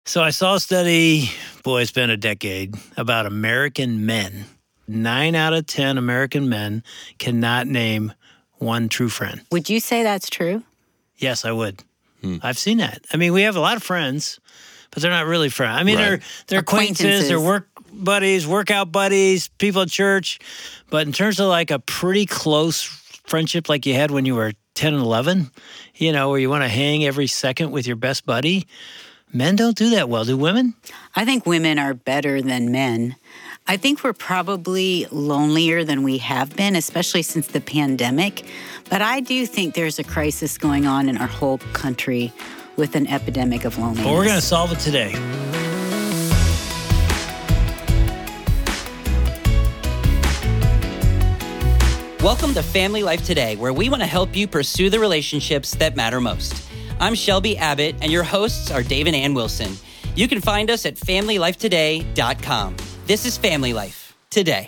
So I saw a study, boy, it's been a decade, about American men. 9 out of 10 American men cannot name one true friend. Would you say that's true? Yes, I would. I've seen that. I mean, we have a lot of friends, but they're not really friends. I mean, they're acquaintances, they're work buddies, workout buddies, people at church. But in terms of like a pretty close friendship like you had when you were 10 and 11, you know, where you want to hang every second with your best buddy, men don't do that well. Do women? I think women are better than men. I think we're probably lonelier than we have been, especially since the pandemic. But I do think there's a crisis going on in our whole country with an epidemic of loneliness. Well, we're going to solve it today. Welcome to Family Life Today, where we want to help you pursue the relationships that matter most. I'm Shelby Abbott, and your hosts are Dave and Ann Wilson. You can find us at FamilyLifeToday.com. This is Family Life Today.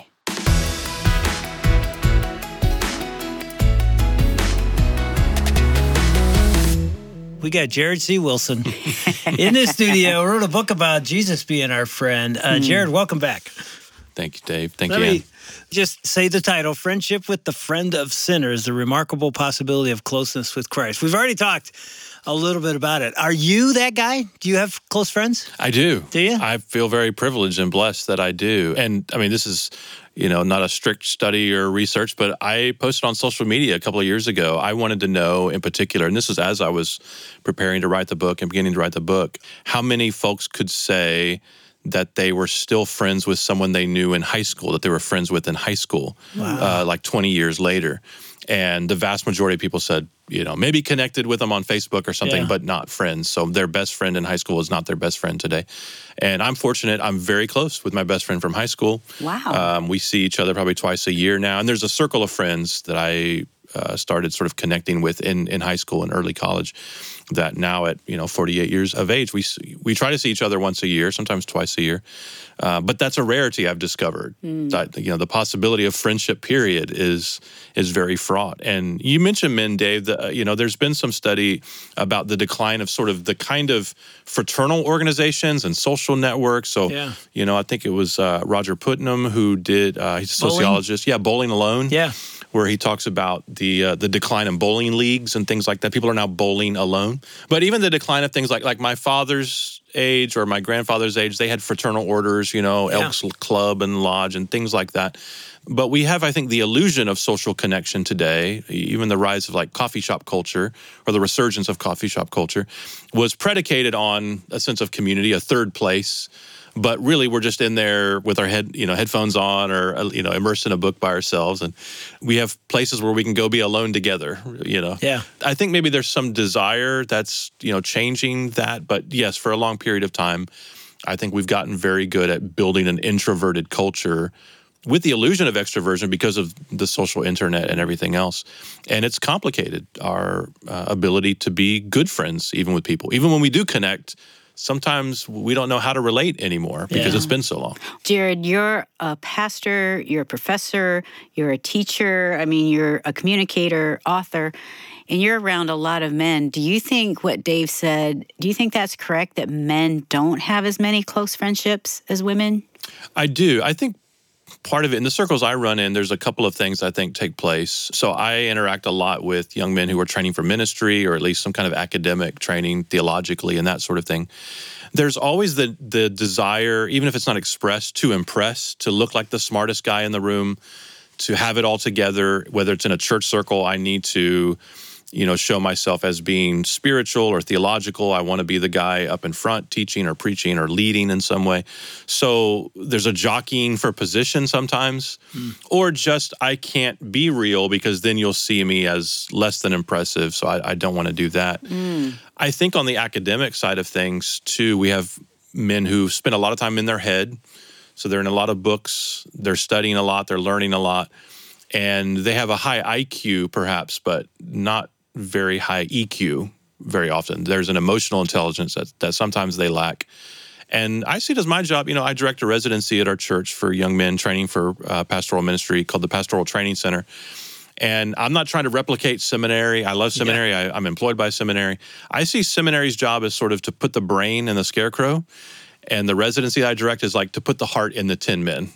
We got Jared C. Wilson in the studio. Wrote a book about Jesus being our friend. Jared, welcome back. Thank you, Dave. Thank you, Let Ann. me just say the title, Friendship with the Friend of Sinners, the remarkable possibility of closeness with Christ. We've already talked a little bit about it. Are you that guy? Do you have close friends? I do. Do you? I feel very privileged and blessed that I do. And I mean, this is, not a strict study or research, but I posted on social media a couple of years ago. I wanted to know in particular, and this was as I was preparing to write the book and beginning to write the book, how many folks could say that they were still friends with someone they knew in high school, that they were friends with in high school, like 20 years later. And the vast majority of people said, maybe connected with them on Facebook or something, but not friends. So their best friend in high school is not their best friend today. And I'm fortunate. I'm very close with my best friend from high school. Wow. We see each other probably twice a year now. And there's a circle of friends that I started sort of connecting with in high school and early college that now at 48 years of age, we try to see each other once a year, sometimes twice a year. But that's a rarity I've discovered. That, the possibility of friendship period is very fraught. And you mentioned men, Dave, there's been some study about the decline of sort of the kind of fraternal organizations and social networks. So, I think it was Roger Putnam who did, he's a sociologist. Yeah, Bowling Alone. Yeah. Where he talks about the decline in bowling leagues and things like that. People are now bowling alone. But even the decline of things like my father's age or my grandfather's age, they had fraternal orders, Elks Club and Lodge and things like that. But we have, I think, the illusion of social connection today, even the rise of like coffee shop culture or the resurgence of coffee shop culture was predicated on a sense of community, a third place. But really, we're just in there with our headphones on or, immersed in a book by ourselves. And we have places where we can go be alone together, Yeah. I think maybe there's some desire that's, changing that. But yes, for a long period of time, I think we've gotten very good at building an introverted culture with the illusion of extroversion because of the social internet and everything else. And it's complicated our ability to be good friends, even with people. Even when we do connect, sometimes we don't know how to relate anymore because it's been so long. Jared, you're a pastor, you're a professor, you're a teacher, you're a communicator, author, and you're around a lot of men. Do you think what Dave said, do you think that's correct, that men don't have as many close friendships as women? I do. I think part of it, in the circles I run in, there's a couple of things I think take place. So I interact a lot with young men who are training for ministry or at least some kind of academic training theologically and that sort of thing. There's always the desire, even if it's not expressed, to impress, to look like the smartest guy in the room, to have it all together. Whether it's in a church circle, I need to show myself as being spiritual or theological. I want to be the guy up in front teaching or preaching or leading in some way. So there's a jockeying for position sometimes, or just I can't be real because then you'll see me as less than impressive. So I don't want to do that. I think on the academic side of things too, we have men who spend a lot of time in their head. So they're in a lot of books, they're studying a lot, they're learning a lot, and they have a high IQ perhaps, but not very high EQ very often. There's an emotional intelligence that sometimes they lack. And I see it as my job. I direct a residency at our church for young men training for pastoral ministry called the Pastoral Training Center. And I'm not trying to replicate seminary. I love seminary. Yeah. I'm employed by seminary. I see seminary's job as sort of to put the brain in the scarecrow, and the residency I direct is like to put the heart in the Tin Men.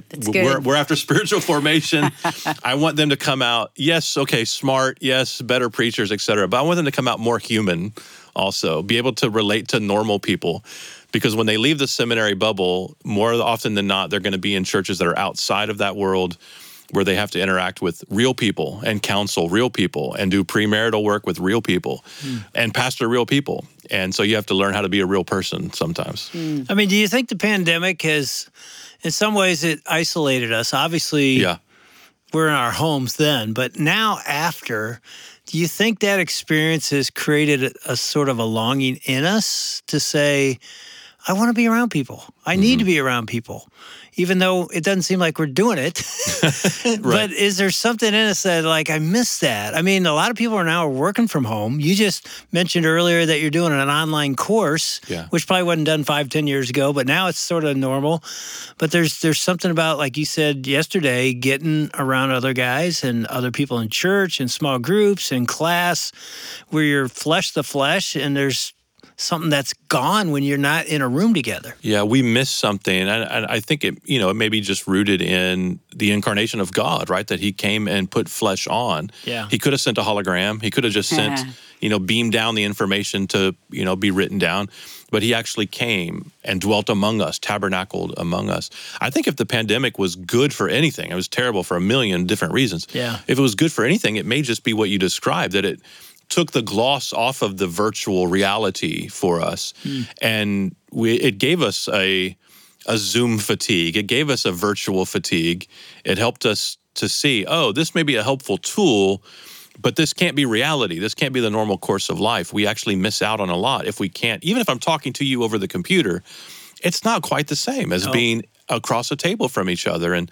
We're after spiritual formation. I want them to come out, yes, okay, smart, yes, better preachers, et cetera. But I want them to come out more human also, be able to relate to normal people. Because when they leave the seminary bubble, more often than not, they're going to be in churches that are outside of that world, where they have to interact with real people and counsel real people and do premarital work with real people and pastor real people. And so you have to learn how to be a real person sometimes. I mean, do you think the pandemic has, in some ways, it isolated us? Obviously, we're in our homes then, but now after, do you think that experience has created a sort of a longing in us to say, I want to be around people. I need to be around people, even though it doesn't seem like we're doing it. Right. But is there something in us that, like, I miss that? I mean, a lot of people are now working from home. You just mentioned earlier that you're doing an online course, which probably wasn't done 5-10 years ago, but now it's sort of normal. But there's something about, like you said yesterday, getting around other guys and other people in church and small groups and class where you're flesh to flesh, and there's something that's gone when you're not in a room together. Yeah, we miss something. And I think it may be just rooted in the incarnation of God, right? That he came and put flesh on. Yeah. He could have sent a hologram. He could have just sent, beamed down the information to, be written down. But he actually came and dwelt among us, tabernacled among us. I think if the pandemic was good for anything, it was terrible for a million different reasons. Yeah. If it was good for anything, it may just be what you described, that it took the gloss off of the virtual reality for us. And it gave us a Zoom fatigue. It gave us a virtual fatigue. It helped us to see, this may be a helpful tool, but this can't be reality. This can't be the normal course of life. We actually miss out on a lot if we can't. Even if I'm talking to you over the computer, it's not quite the same as being across a table from each other and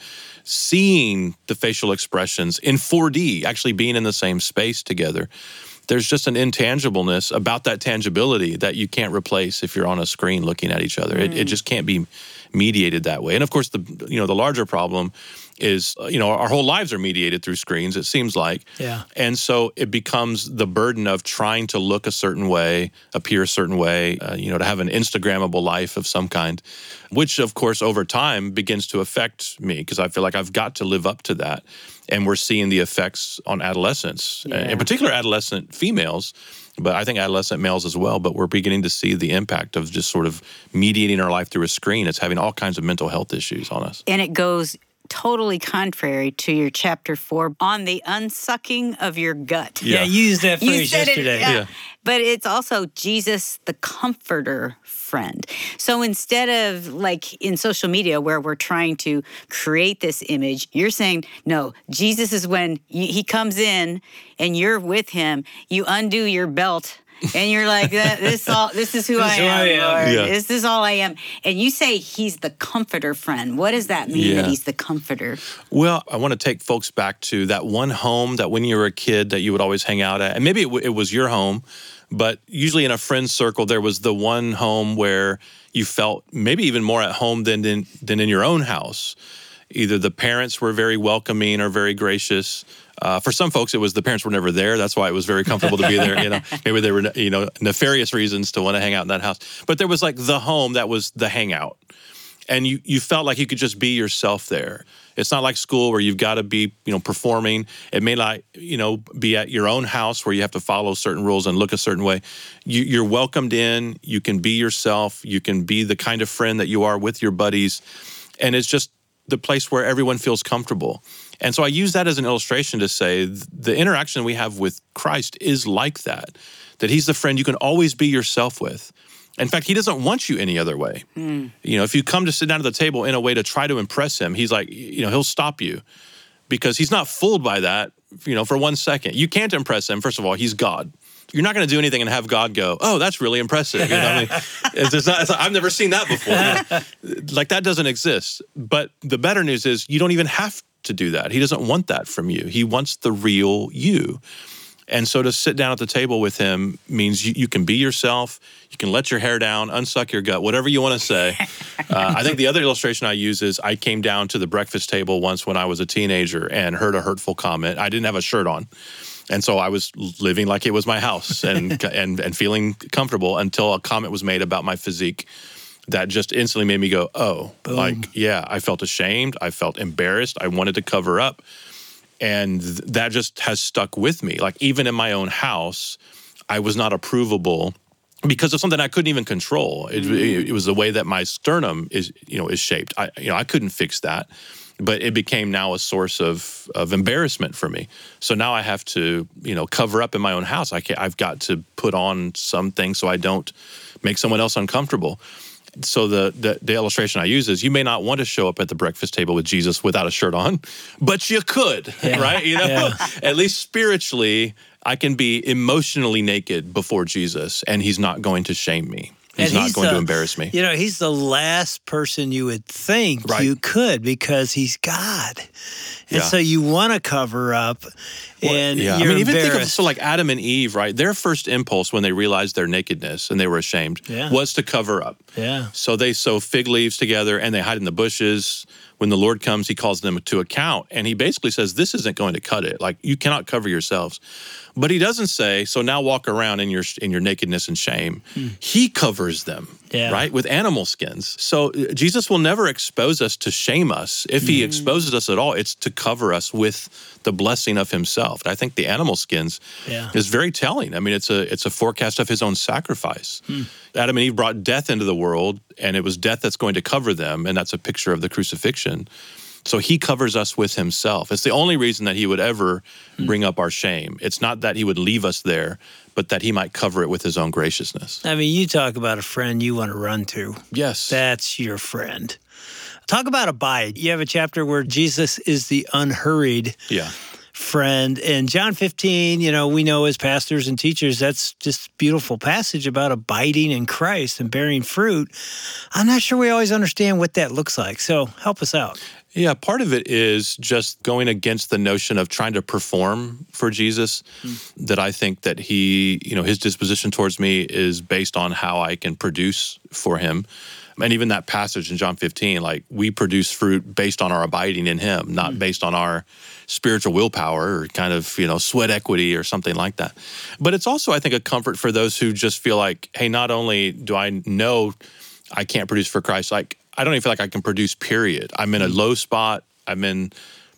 seeing the facial expressions in 4D, actually being in the same space together. There's just an intangibleness about that tangibility that you can't replace if you're on a screen looking at each other. It just can't be mediated that way. And of course, the larger problem is, our whole lives are mediated through screens, it seems like. Yeah. And so it becomes the burden of trying to look a certain way, appear a certain way, to have an Instagrammable life of some kind, which of course over time begins to affect me because I feel like I've got to live up to that. And we're seeing the effects on adolescents, in particular adolescent females, but I think adolescent males as well. But we're beginning to see the impact of just sort of mediating our life through a screen. It's having all kinds of mental health issues on us. And it goes totally contrary to your chapter 4 on the unsucking of your gut. Yeah, you used that phrase yesterday. Yeah. But it's also Jesus, the comforter friend. So instead of like in social media where we're trying to create this image, you're saying, no, Jesus is when he comes in and you're with him, you undo your belt and you're like, this is who I am, Lord. Yeah. This is all I am. And you say he's the comforter friend. What does that mean that he's the comforter? Well, I want to take folks back to that one home that when you were a kid that you would always hang out at. And maybe it was your home, but usually in a friend circle, there was the one home where you felt maybe even more at home than in your own house. Either the parents were very welcoming or very gracious. For some folks, it was the parents were never there. That's why it was very comfortable to be there. Maybe there were nefarious reasons to want to hang out in that house. But there was like the home that was the hangout, and you felt like you could just be yourself there. It's not like school where you've got to be performing. It may not be at your own house where you have to follow certain rules and look a certain way. You're welcomed in. You can be yourself. You can be the kind of friend that you are with your buddies, and it's just the place where everyone feels comfortable. And so I use that as an illustration to say the interaction we have with Christ is like that he's the friend you can always be yourself with. In fact, he doesn't want you any other way. If you come to sit down at the table in a way to try to impress him, he's like, he'll stop you because he's not fooled by that, for 1 second. You can't impress him. First of all, he's God. You're not going to do anything and have God go, oh, that's really impressive. I've never seen that before. Like that doesn't exist. But the better news is you don't even have to do that. He doesn't want that from you. He wants the real you. And so to sit down at the table with him means you can be yourself, you can let your hair down, unsuck your gut, whatever you want to say. I think the other illustration I use is I came down to the breakfast table once when I was a teenager and heard a hurtful comment. I didn't have a shirt on. And so I was living like it was my house and feeling comfortable until a comment was made about my physique that just instantly made me go, oh, Boom. like, yeah, I felt ashamed. I felt embarrassed. I wanted to cover up. And that just has stuck with me. Like, even in my own house, I was not approvable because of something I couldn't even control. It was the way that my sternum is shaped. I couldn't fix that. But it became now a source of embarrassment for me. So now I have to, cover up in my own house. I've got to put on something so I don't make someone else uncomfortable. So the illustration I use is you may not want to show up at the breakfast table with Jesus without a shirt on, but you could, right? At least spiritually, I can be emotionally naked before Jesus, and he's not going to shame me. He's not going to embarrass me. He's the last person you would think you could because he's God. And so you want to cover up and you're even embarrassed. think of like Adam and Eve, right? Their first impulse when they realized their nakedness and they were ashamed was to cover up. Yeah. So they sew fig leaves together and they hide in the bushes. When the Lord comes, he calls them to account. And he basically says, this isn't going to cut it. Like, you cannot cover yourselves. But he doesn't say, so now walk around in your nakedness and shame. He covers them, right, with animal skins. So Jesus will never expose us to shame us. If he exposes us at all, it's to cover us with the blessing of himself. And I think the animal skins is very telling. I mean, it's a forecast of his own sacrifice. Adam and Eve brought death into the world, and it was death that's going to cover them, and that's a picture of the crucifixion. So he covers us with himself. It's the only reason that he would ever bring up our shame. It's not that he would leave us there, but that he might cover it with his own graciousness. I mean, you talk about a friend you want to run to. Yes. That's your friend. Talk about abide. You have a chapter where Jesus is the unhurried friend. And John 15, we know as pastors and teachers, that's just a beautiful passage about abiding in Christ and bearing fruit. I'm not sure we always understand what that looks like. So help us out. Yeah, part of it is just going against the notion of trying to perform for Jesus, that I think that he, his disposition towards me is based on how I can produce for him. And even that passage in John 15, like, we produce fruit based on our abiding in him, not based on our spiritual willpower or kind of, sweat equity or something like that. But it's also, I think, a comfort for those who just feel like, hey, not only do I know I can't produce for Christ, like, I don't even feel like I can produce, period. I'm in a low spot. I'm in,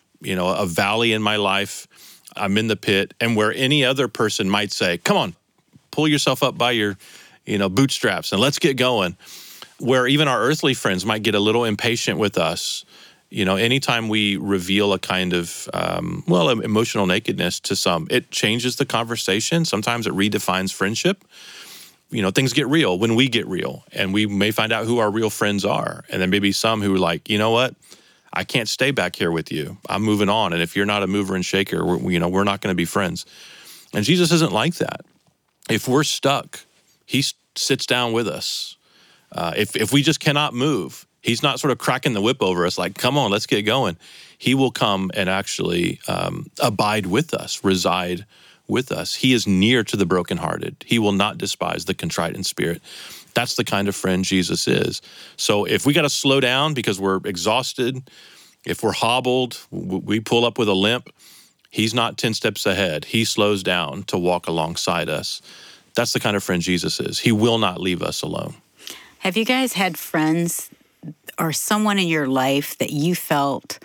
a valley in my life. I'm in the pit. And where any other person might say, come on, pull yourself up by your, bootstraps and let's get going. Where even our earthly friends might get a little impatient with us. Anytime we reveal a kind of, emotional nakedness to some, it changes the conversation. Sometimes it redefines friendship. Things get real when we get real, and we may find out who our real friends are. And then maybe some who are like, you know what? I can't stay back here with you. I'm moving on. And if you're not a mover and shaker, we're not going to be friends. And Jesus isn't like that. If we're stuck, he sits down with us. If we just cannot move, he's not sort of cracking the whip over us like, come on, let's get going. He will come and actually abide with us, reside with us. He is near to the brokenhearted. He will not despise the contrite in spirit. That's the kind of friend Jesus is. So if we got to slow down because we're exhausted, if we're hobbled, we pull up with a limp, he's not 10 steps ahead. He slows down to walk alongside us. That's the kind of friend Jesus is. He will not leave us alone. Have you guys had friends or someone in your life that you felt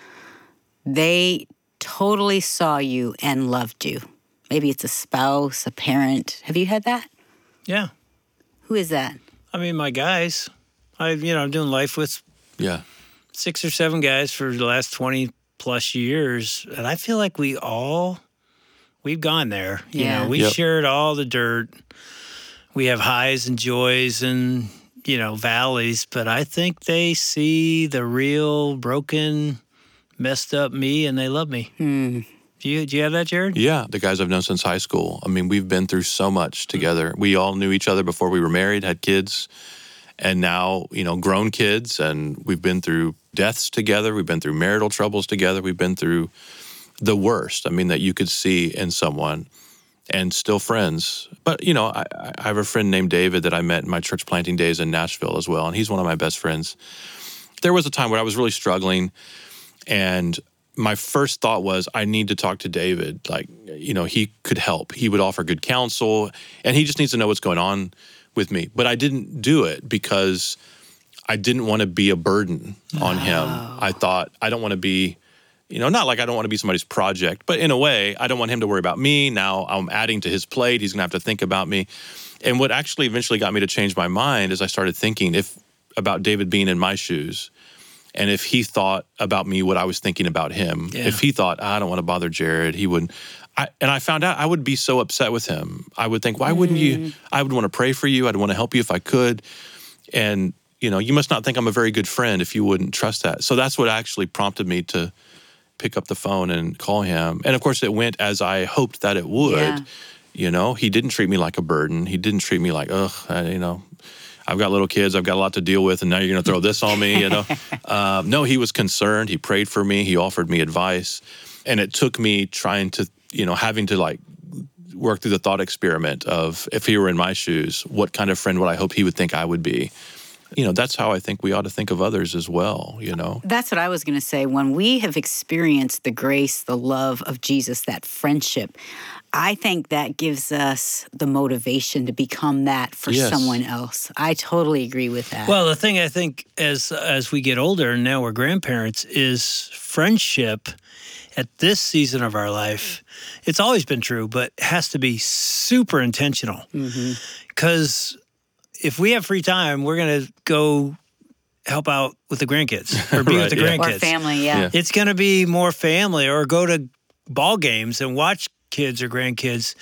they totally saw you and loved you? Maybe it's a spouse, a parent. Have you had that? Yeah. Who is that? I mean, my guys. I'm doing life with 6 or 7 guys for the last 20 plus years. And I feel like we've gone there. We shared all the dirt. We have highs and joys and, valleys. But I think they see the real broken, messed up me and they love me. Do you have that, Jared? Yeah, the guys I've known since high school. I mean, we've been through so much together. We all knew each other before we were married, had kids, and now, grown kids, and we've been through deaths together. We've been through marital troubles together. We've been through the worst, that you could see in someone. and still friends. But, you know, I have a friend named David that I met in my church planting days in Nashville as well, and he's one of my best friends. There was a time where I was really struggling, and my first thought was, I need to talk to David. Like, you know, he could help. He would offer good counsel, and he just needs to know what's going on with me. But I didn't do it because I didn't want to be a burden on him. I thought, I don't want to be, you know, not like I don't want to be somebody's project, but in a way, I don't want him to worry about me. Now I'm adding to his plate. He's going to have to think about me. And what actually eventually got me to change my mind is I started thinking about David being in my shoes. And if he thought about me what I was thinking about him, if he thought, I don't want to bother Jared, he wouldn't. And I found out I would be so upset with him. I would think, why wouldn't you? I would want to pray for you. I'd want to help you if I could. And, you know, you must not think I'm a very good friend if you wouldn't trust that. So that's what actually prompted me to pick up the phone and call him. And of course, it went as I hoped that it would. Yeah. You know, he didn't treat me like a burden. He didn't treat me like, you know, I've got little kids, I've got a lot to deal with, and now you're going to throw this on me, you know? No, he was concerned. He prayed for me. He offered me advice. And it took me trying to, you know, having to like work through the thought experiment of if he were in my shoes, what kind of friend would I hope he would think I would be? You know, that's how I think we ought to think of others as well, you know? That's what I was going to say. When we have experienced the grace, the love of Jesus, that friendship, I think that gives us the motivation to become that for someone else. I totally agree with that. Well, the thing I think as we get older and now we're grandparents is friendship at this season of our life. It's always been true, but has to be super intentional. Because if we have free time, we're going to go help out with the grandkids or be with the grandkids. Or family, It's going to be more family or go to ball games and watch kids or grandkids.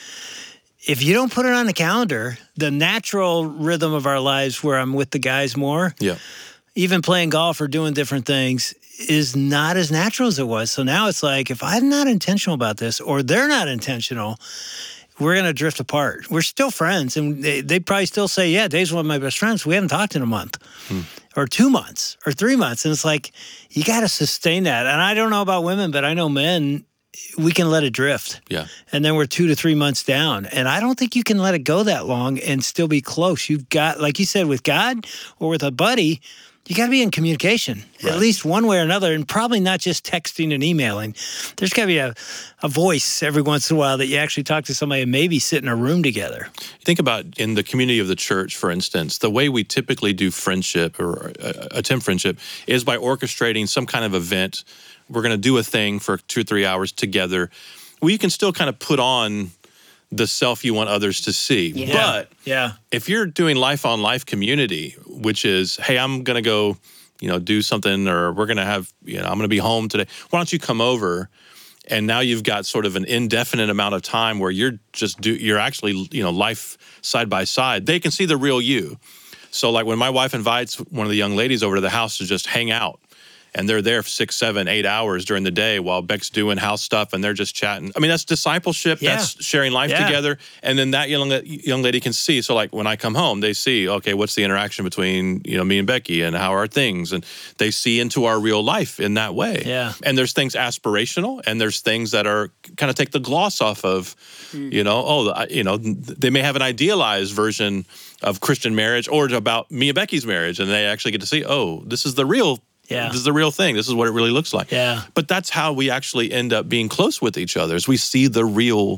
If you don't put it on the calendar, the natural rhythm of our lives where I'm with the guys more, even playing golf or doing different things is not as natural as it was. So now it's like, if I'm not intentional about this or they're not intentional, we're going to drift apart. We're still friends, and they probably still say, yeah, Dave's one of my best friends. We haven't talked in a month or 2 months or 3 months. And it's like, you got to sustain that. And I don't know about women, but I know men, we can let it drift. Yeah. And then we're 2 to 3 months down. And I don't think you can let it go that long and still be close. You've got, like you said, with God or with a buddy, you got to be in communication, at least one way or another, and probably not just texting and emailing. There's got to be a voice every once in a while that you actually talk to somebody and maybe sit in a room together. Think about in the community of the church, for instance, the way we typically do friendship or attempt friendship is by orchestrating some kind of event. We're going to do a thing for 2 or 3 hours together. Well, you can still kind of put on the self you want others to see. But if you're doing life on life community, which is, hey, I'm going to go, you know, do something, or we're going to have, you know, I'm going to be home today. Why don't you come over? And now you've got sort of an indefinite amount of time where you're actually, you know, life side by side. They can see the real you. So like when my wife invites one of the young ladies over to the house to just hang out, and they're there for 6, 7, 8 hours during the day while Beck's doing house stuff and they're just chatting. I mean, that's discipleship. That's sharing life together. And then that young lady can see. So like when I come home, they see, okay, what's the interaction between, you know, me and Becky, and how are things? And they see into our real life in that way. Yeah. And there's things aspirational, and there's things that are kind of take the gloss off of, you know, they may have an idealized version of Christian marriage or about me and Becky's marriage. And they actually get to see, oh, this is the real This is the real thing. This is what it really looks like. Yeah. But that's how we actually end up being close with each other, is we see the real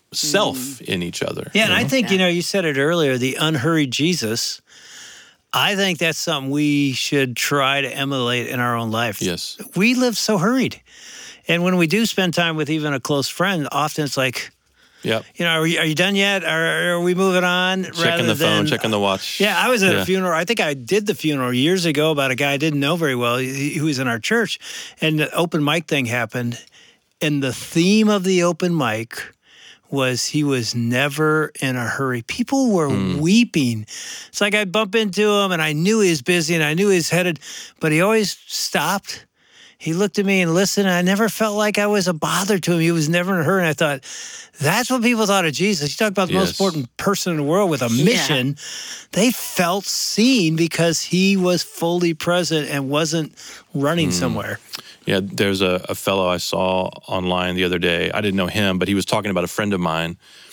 self in each other. Yeah, and I think, you know, you said it earlier, the unhurried Jesus. I think that's something we should try to emulate in our own life. Yes. We live so hurried. And when we do spend time with even a close friend, often it's like, yep. You know, are you done yet? Are we moving on? Checking the phone, checking the watch. Yeah, I was at a funeral. I think I did the funeral years ago about a guy I didn't know very well. He was in our church, and the open mic thing happened. And the theme of the open mic was he was never in a hurry. People were weeping. It's like I'd bump into him, and I knew he was busy, and I knew he was headed, but he always stopped. He looked at me and listened, and I never felt like I was a bother to him. He was never in a hurry, and I thought, that's what people thought of Jesus. You talk about the most important person in the world with a mission. They felt seen because he was fully present and wasn't running somewhere. Yeah, there's a fellow I saw online the other day. I didn't know him, but he was talking about a friend of mine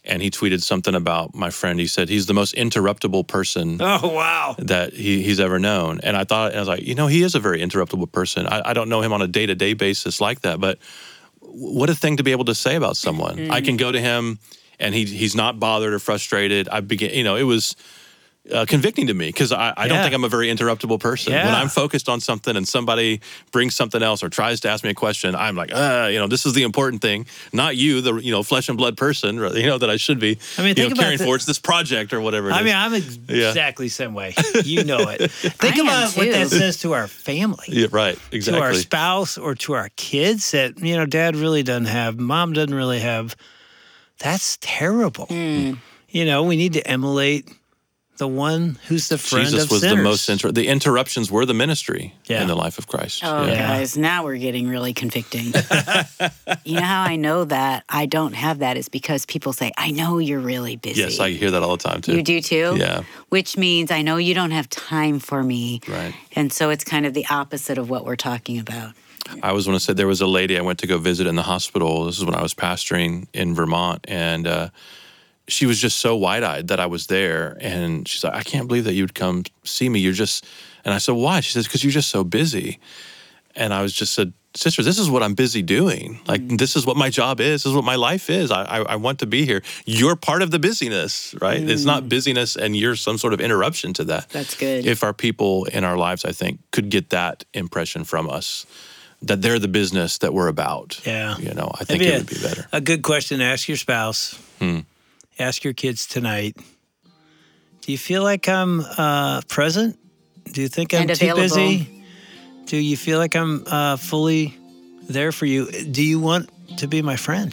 and he tweeted something about my friend. He said he's the most interruptible person Oh, wow. that he's ever known. And I was like, he is a very interruptible person. I don't know him on a day-to-day basis like that, but what a thing to be able to say about someone. I can go to him and he's not bothered or frustrated. It was convicting to me because I don't think I'm a very interruptible person. Yeah. When I'm focused on something and somebody brings something else or tries to ask me a question, I'm like, this is the important thing, not you, the flesh and blood person, that I should be. Think about caring for. It's this project or whatever. I'm exactly the same way. You know it. Think about what that says to our family. Yeah, right. Exactly. To our spouse or to our kids that Dad really doesn't have, Mom doesn't really have. That's terrible. We need to emulate the one who's the friend Jesus of was sinners. the most the interruptions were the ministry in the life of Christ. Oh, guys, now we're getting really convicting. You know how I know that I don't have that is because people say, I know you're really busy. Yes, I hear that all the time too. You do too? Yeah. Which means I know you don't have time for me. Right. And so it's kind of the opposite of what we're talking about. I was want to say there was a lady I went to go visit in the hospital. This is when I was pastoring in Vermont, and she was just so wide-eyed that I was there, and she's like, I can't believe that you'd come see me. And I said, why? She says, because you're just so busy. And I was just said, sister, this is what I'm busy doing. Like, this is what my job is. This is what my life is. I want to be here. You're part of the busyness, right? It's not busyness and you're some sort of interruption to that. That's good. If our people in our lives, I think, could get that impression from us, that they're the business that we're about. Yeah. I think it would be better. A good question to ask your spouse. Ask your kids tonight. Do you feel like I'm present? Do you think I'm too busy? Do you feel like I'm fully there for you? Do you want to be my friend?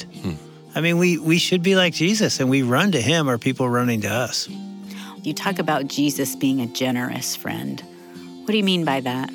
We should be like Jesus, and we run to him or people running to us. You talk about Jesus being a generous friend. What do you mean by that?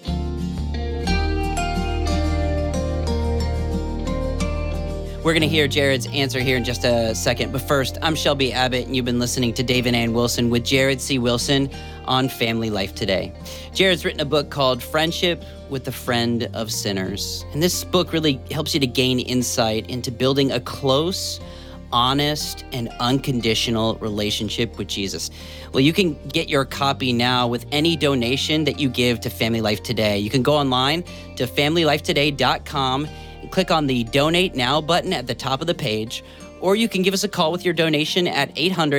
We're going to hear Jared's answer here in just a second. But first, I'm Shelby Abbott, and you've been listening to Dave and Ann Wilson with Jared C. Wilson on Family Life Today. Jared's written a book called Friendship with the Friend of Sinners. And this book really helps you to gain insight into building a close, honest, and unconditional relationship with Jesus. Well, you can get your copy now with any donation that you give to Family Life Today. You can go online to familylifetoday.com and click on the Donate Now button at the top of the page, or you can give us a call with your donation at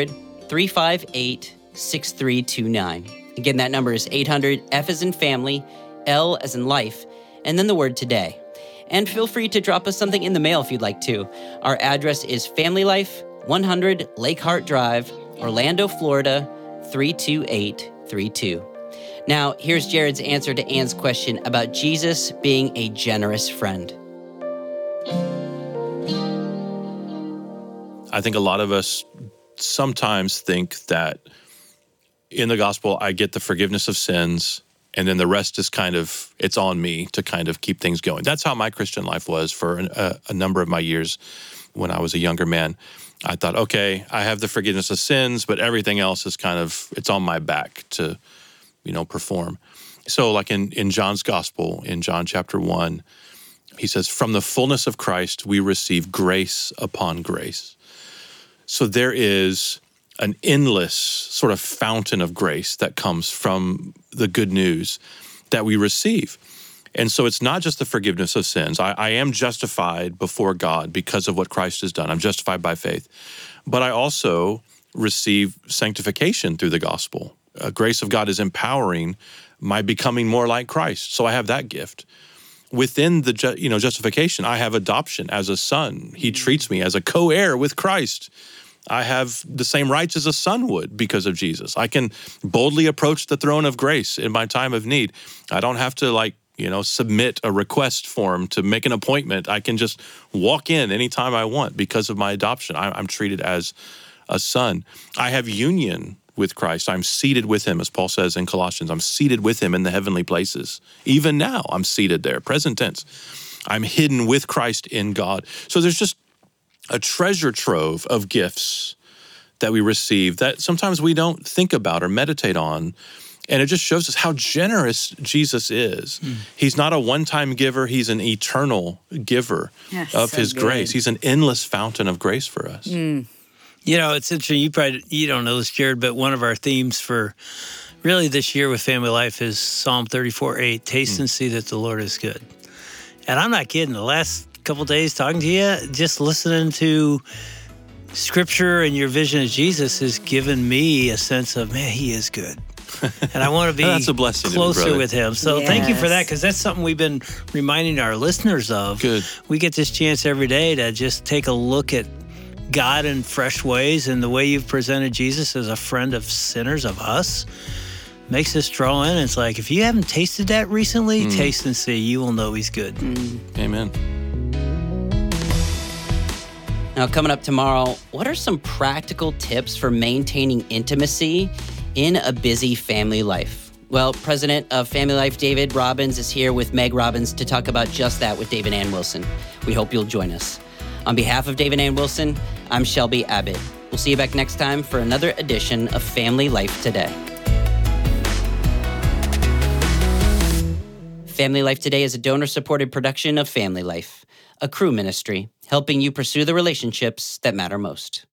800-358-6329. Again, that number is 800, F as in family, L as in life, and then the word today. And feel free to drop us something in the mail if you'd like to. Our address is Family Life, 100 Lake Hart Drive, Orlando, Florida, 32832. Now, here's Jared's answer to Ann's question about Jesus being a generous friend. I think a lot of us sometimes think that in the gospel, I get the forgiveness of sins, and then the rest is it's on me to kind of keep things going. That's how my Christian life was for a number of my years when I was a younger man. I thought, okay, I have the forgiveness of sins, but everything else is it's on my back to, perform. So like in John's gospel, in John chapter 1, he says, from the fullness of Christ, we receive grace upon grace. So there is an endless sort of fountain of grace that comes from the good news that we receive. And so it's not just the forgiveness of sins. I am justified before God because of what Christ has done. I'm justified by faith. But I also receive sanctification through the gospel. Grace of God is empowering my becoming more like Christ. So I have that gift. Within the justification, I have adoption as a son. He treats me as a co-heir with Christ. I have the same rights as a son would because of Jesus. I can boldly approach the throne of grace in my time of need. I don't have to submit a request form to make an appointment. I can just walk in anytime I want because of my adoption. I'm treated as a son. I have union with Christ. I'm seated with him, as Paul says in Colossians. I'm seated with him in the heavenly places. Even now, I'm seated there, present tense. I'm hidden with Christ in God. So there's just a treasure trove of gifts that we receive that sometimes we don't think about or meditate on. And it just shows us how generous Jesus is. He's not a one-time giver. He's an eternal giver of his grace. He's an endless fountain of grace for us. You know, it's interesting. You don't know this, Jared, but one of our themes for really this year with Family Life is Psalm 34:8. Taste and see that the Lord is good. And I'm not kidding. The last couple of days talking to you, just listening to Scripture and your vision of Jesus has given me a sense of, man, he is good. And I want to be that's a blessing closer with him. So Yes. thank you for that, because that's something we've been reminding our listeners of. Good. We get this chance every day to just take a look at God in fresh ways, and the way you've presented Jesus as a friend of sinners, of us, makes us draw in. It's like, if you haven't tasted that recently, taste and see. You will know he's good. Amen. Now, coming up tomorrow, what are some practical tips for maintaining intimacy in a busy family life? Well, President of Family Life, David Robbins, is here with Meg Robbins to talk about just that with Dave and Ann Wilson. We hope you'll join us. On behalf of Dave and Ann Wilson, I'm Shelby Abbott. We'll see you back next time for another edition of Family Life Today. Family Life Today is a donor-supported production of Family Life, a Cru ministry, helping you pursue the relationships that matter most.